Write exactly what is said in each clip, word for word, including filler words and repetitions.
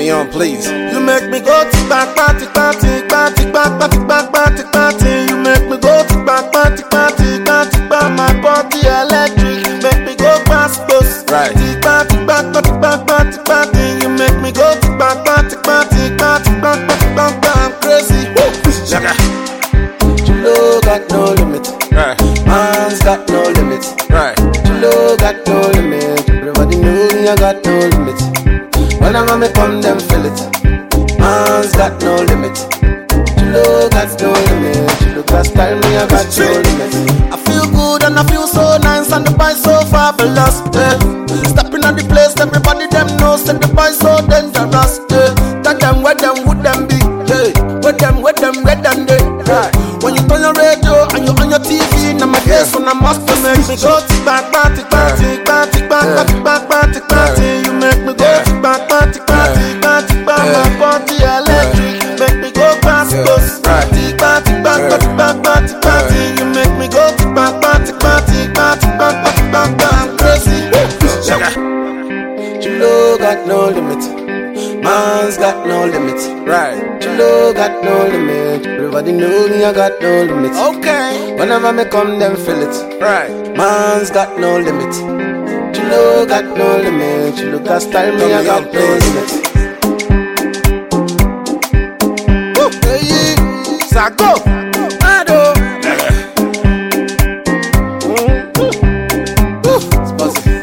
me on, please. You make me go to back, party, party, party, back, party, back, party, party. You make me go to back, party, party, party, back, my body electric. Make me go past bus. Right. Party, back, party, back, party, party. You make me go to back, party, party, party, back, party, back, back. I'm crazy. Sugar. Chilo got no limit. Right. Man's got no limit. Right. Chilo got no limit. Everybody know me, I got no limit. Whenever me come, them feel it. Man's got no limit. Chilo got no limit. Chilo got style, me, I got no limit. I feel good and I feel so nice and the boy so fabulous. Eh. Stepping on the place, everybody them knows that the boy so dangerous. Eh. Tell them where them would them be. Hey. Where them, where them, where them they. Right. When you turn your radio and you on your T V, now my face when I must to make me go to back, party, party, party, back, party, back, party, party. You make me go to back, party, party, party, back, my body electric. Make me go past bus. Party, party, back, party, back, party, party. You make me go to back, party, party, party, back, party, back, back. I'm crazy. Chilo got no limit. Man's got no limit. Right. Chilo got no limit. Everybody know me, I got no limit. Okay. Whenever me come, them feel it. Right. Man's got no limit. Chilo got no limit. Chilo got style, me, I got no limit. Woo, hey, Sago, Ado. Mm, woo, it's buzzing.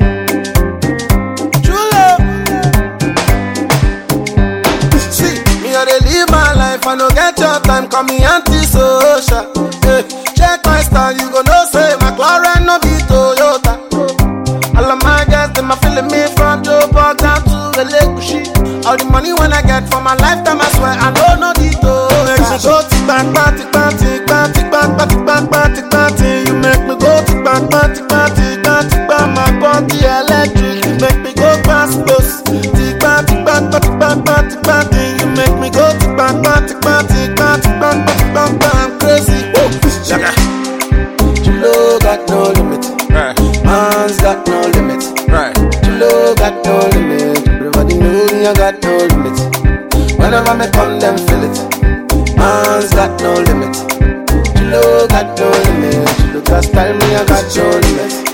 I dey live my life, I no get your time, call me anti-social. Hey, check my style, you gon' know say my McLaren no be Toyota. All of my guys, them a feeling me from Joburg down to Elegushi. All the money when I get for my lifetime, I swear I know no detail. Make me go to back, party, party, party, back, party, back, party, party. You make me go to back, party, party, party, back, my body electric. Make me go past bus. Party, party, party, party, party, party. You make me go to back, party, party, party, party, party, party. I'm crazy. Sugar. Chilo got no limit. Right. Man's got no limit. Right. Chilo got no limit. Everybody know me, I got no limit. Whenever me come, them feel it. Man's got no limit. Chilo got no limit. Chilo got style, me, I got no limit.